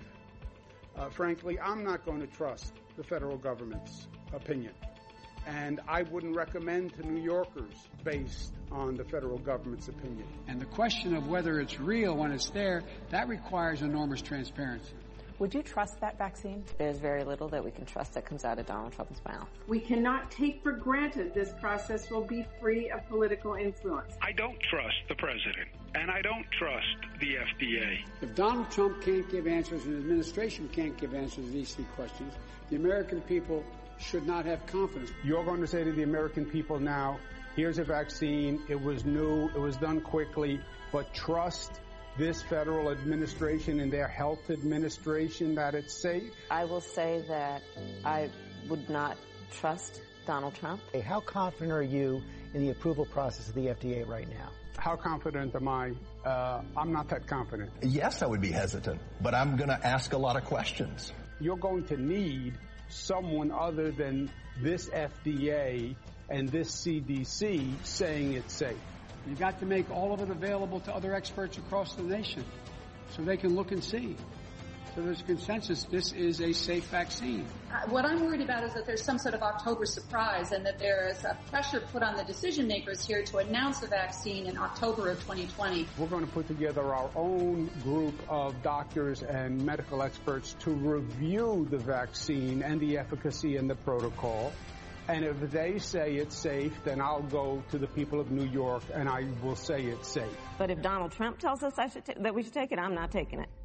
Frankly, I'm not going to trust the federal government's opinion. And I wouldn't recommend to New Yorkers based on the federal government's opinion. And the question of whether it's real when it's there, that requires enormous transparency. Would you trust that vaccine? There's very little that we can trust that comes out of Donald Trump's mouth. We cannot take for granted this process will be free of political influence. I don't trust the president, and I don't trust the FDA. If Donald Trump can't give answers and the administration can't give answers to these three questions, the American people should not have confidence. You're going to say to the American people now, here's a vaccine, it was new, it was done quickly, but trust this federal administration and their health administration that it's safe? I will say that I would not trust Donald Trump. Hey, how confident are you in the approval process of the FDA right now? How confident am I? I'm not that confident. Yes, I would be hesitant, but I'm going to ask a lot of questions. You're going to need someone other than this FDA and this CDC saying it's safe. You got to make all of it available to other experts across the nation so they can look and see. So there's consensus this is a safe vaccine. What I'm worried about is that there's some sort of October surprise and that there is a pressure put on the decision makers here to announce the vaccine in October of 2020. We're going to put together our own group of doctors and medical experts to review the vaccine and the efficacy and the protocol. And if they say it's safe, then I'll go to the people of New York and I will say it's safe. But if Donald Trump tells us that we should take it, I'm not taking it.